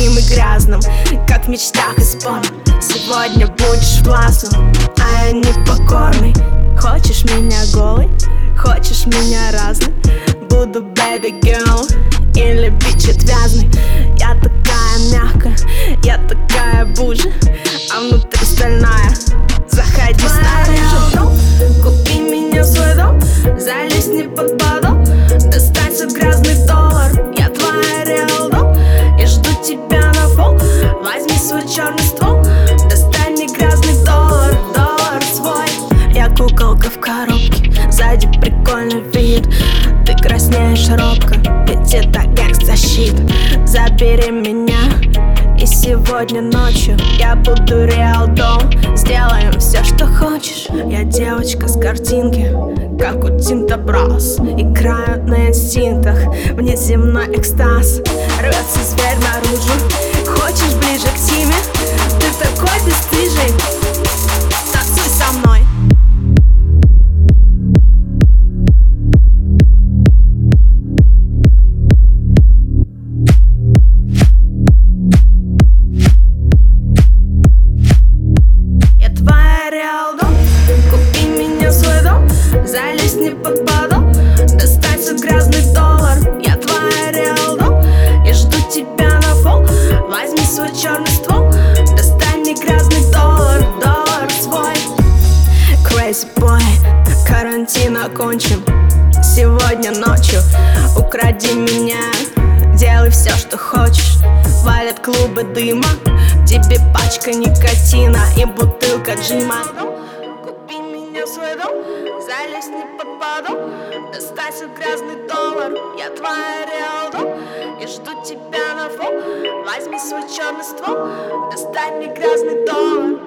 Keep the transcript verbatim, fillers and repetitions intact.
сухим и грязным, как в мечтах из порно. Сегодня будешь властным, а я непокорный. Хочешь меня голой, хочешь меня разной, буду baby girl или bitch отвязный. Я такая мягкая, я такая бужа, а внутри стальная. Заходи снаружи, купи меня в свой дом, залезь не под подол, достанься грязный доллар. Я твоя реал дом, я жду тебя на пол. Возьми свой черный ствол, достань мне грязный доллар, доллар свой. Я куколка в коробке, сзади прикольный вид. Ты краснеешь робко, ведь это гангста-щит. Забери меня, и сегодня ночью я буду реал дом. Сделаем все, что хочешь. Я девочка с картинки, как у Тинта Брос. Играю на инстинктах, внеземной экстаз. Рвется зверь наружу, хочешь ближе к Тиме? Ты такой бесстыжий, танцуй со мной. Купи меня в свой дом, залезь не под подол, достанься грязный доллар. Я твоя реал дом, я жду тебя на пол. Возьми свой черный ствол, достань мне грязный доллар, доллар свой. Crazy boy, карантин окончен. Сегодня ночью укради меня, делай все, что хочешь. Валят клубы дыма, тебе пачка никотина и бутылка джима. Купи меня в свой дом, залезь не под подол, достанься грязный доллар. Я твоя реал дом, я жду тебя на фон. Возьми свой черный ствол, достань мне грязный доллар.